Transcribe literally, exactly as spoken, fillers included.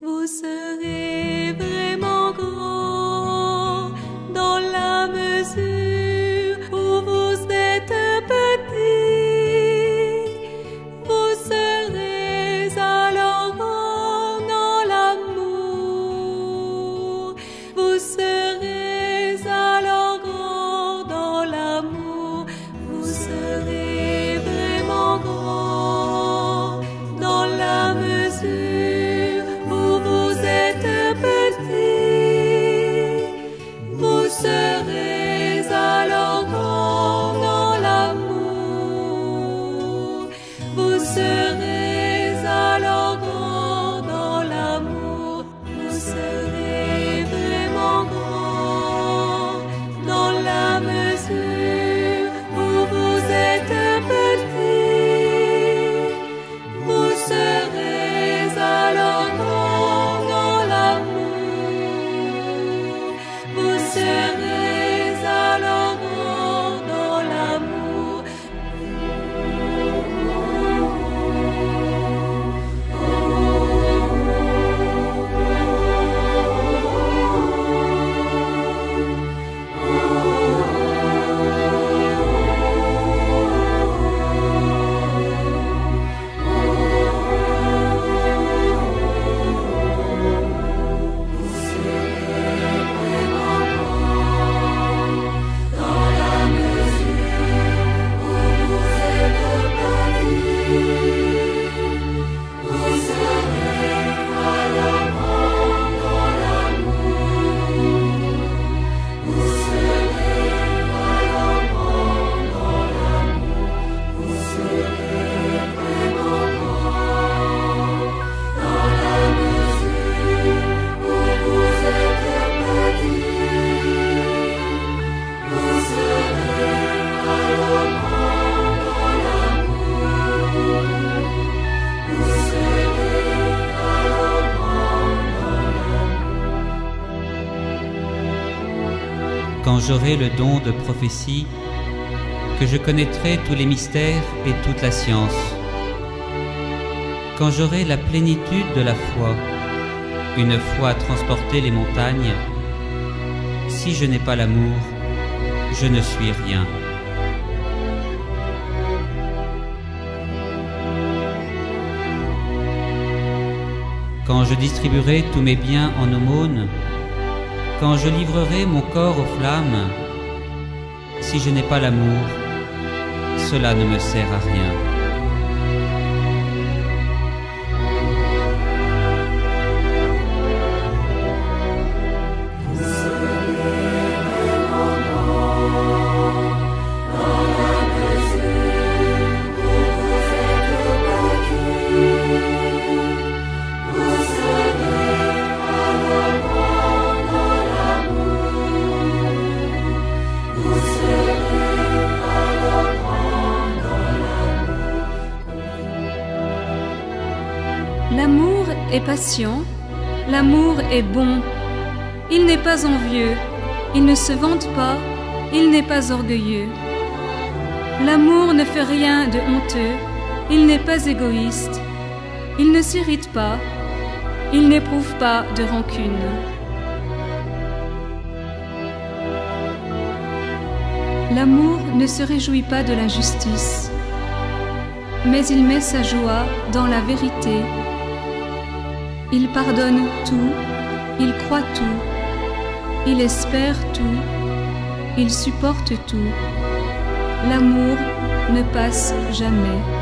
Vous serez vraiment grand dans la mesure où vous êtes petit. Vous serez alors grand dans l'amour. Vous serez alors grand dans l'amour. Vous serez vraiment grand dans la mesure vous serez alors grand dans l'amour. Vous serez alors grand dans l'amour. Vous serez vraiment grand dans la mesure où vous êtes petit. Vous serez alors grand dans l'amour. Vous serez alors grand dans l'amour. Quand j'aurai le don de prophétie, que je connaîtrai tous les mystères et toute la science. Quand j'aurai la plénitude de la foi, une foi à transporter les montagnes, si je n'ai pas l'amour, je ne suis rien. Quand je distribuerai tous mes biens en aumône, quand je livrerai mon corps aux flammes, si je n'ai pas l'amour, cela ne me sert à rien. L'amour est patient, l'amour est bon. Il n'est pas envieux, il ne se vante pas, il n'est pas orgueilleux. L'amour ne fait rien de honteux, il n'est pas égoïste. Il ne s'irrite pas, il n'éprouve pas de rancune. L'amour ne se réjouit pas de l'injustice, mais il met sa joie dans la vérité. Il pardonne tout, il croit tout, il espère tout, il supporte tout. L'amour ne passe jamais.